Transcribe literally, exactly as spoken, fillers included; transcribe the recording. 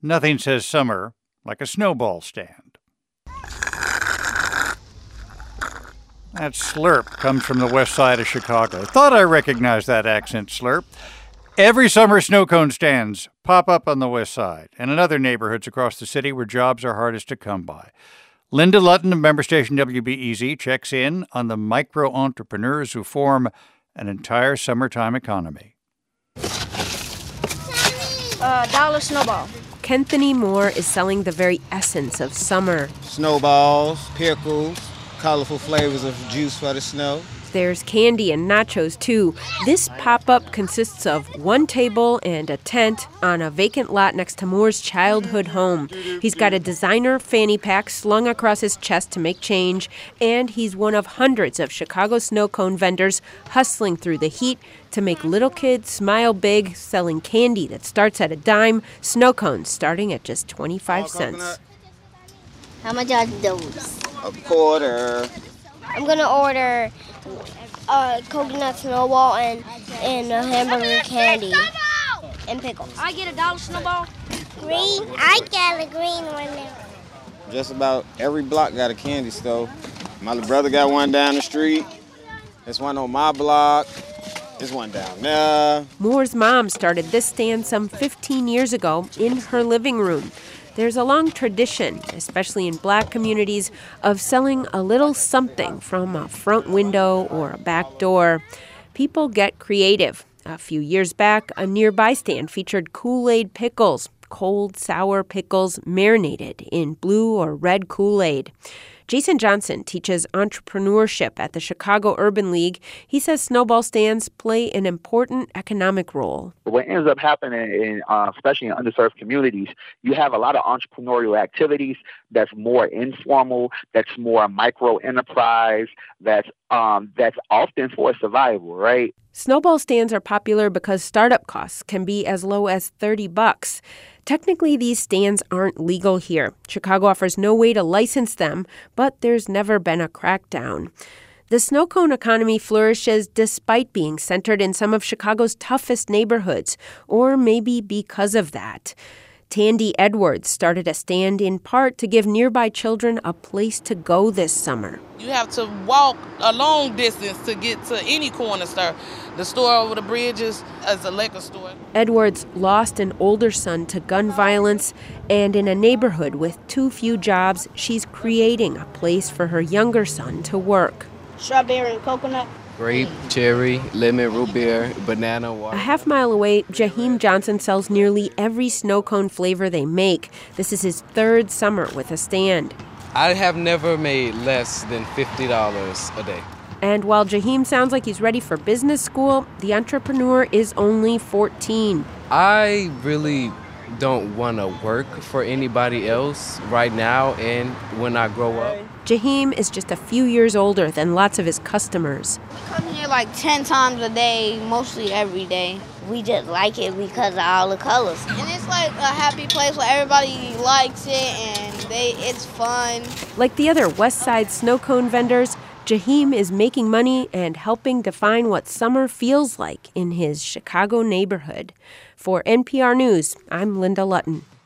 Nothing says summer like a snowball stand. That slurp comes from the west side of Chicago. Thought I recognized that accent, slurp. Every summer, snow cone stands pop up on the west side and in other neighborhoods across the city where jobs are hardest to come by. Linda Lutton of member station W B E Z checks in on the micro-entrepreneurs who form an entire summertime economy. Uh, dollar snowball. Kenthony Moore is selling the very essence of summer. Snowballs, pickles, colorful flavors of juice for the snow. There's candy and nachos, too. This pop-up consists of one table and a tent on a vacant lot next to Moore's childhood home. He's got a designer fanny pack slung across his chest to make change, and he's one of hundreds of Chicago snow cone vendors hustling through the heat to make little kids smile big, selling candy that starts at a dime, snow cones starting at just twenty-five cents. How much are those? A quarter. I'm going to order a coconut snowball and, and a hamburger candy and pickles. I get a dollar snowball. Green? I got a green one now. Just about every block got a candy store. My little brother got one down the street. There's one on my block. There's one down there. Moore's mom started this stand some fifteen years ago in her living room. There's a long tradition, especially in black communities, of selling a little something from a front window or a back door. People get creative. A few years back, a nearby stand featured Kool-Aid pickles, cold, sour pickles marinated in blue or red Kool-Aid. Jason Johnson teaches entrepreneurship at the Chicago Urban League. He says snowball stands play an important economic role. What ends up happening, in, uh, especially in underserved communities, you have a lot of entrepreneurial activities that's more informal, that's more micro enterprise, that's um, that's often for survival, right? Snowball stands are popular because startup costs can be as low as thirty bucks. Technically, these stands aren't legal here. Chicago offers no way to license them, but there's never been a crackdown. The snow cone economy flourishes despite being centered in some of Chicago's toughest neighborhoods, or maybe because of that. Tandy Edwards started a stand in part to give nearby children a place to go this summer. You have to walk a long distance to get to any corner store. The store over the bridge is, is a liquor store. Edwards lost an older son to gun violence, and in a neighborhood with too few jobs, she's creating a place for her younger son to work. Strawberry and coconut. Grape, cherry, lemon, root beer, banana, water. A half mile away, Jaheim Johnson sells nearly every snow cone flavor they make. This is his third summer with a stand. I have never made less than fifty dollars a day. And while Jaheim sounds like he's ready for business school, the entrepreneur is only fourteen. I really don't want to work for anybody else right now and when I grow up. Jaheim is just a few years older than lots of his customers. We come here like ten times a day, mostly every day. We just like it because of all the colors. And it's like a happy place where everybody likes it and they it's fun. Like the other West Side snow cone vendors, Jaheim is making money and helping define what summer feels like in his Chicago neighborhood. For N P R News, I'm Linda Lutton.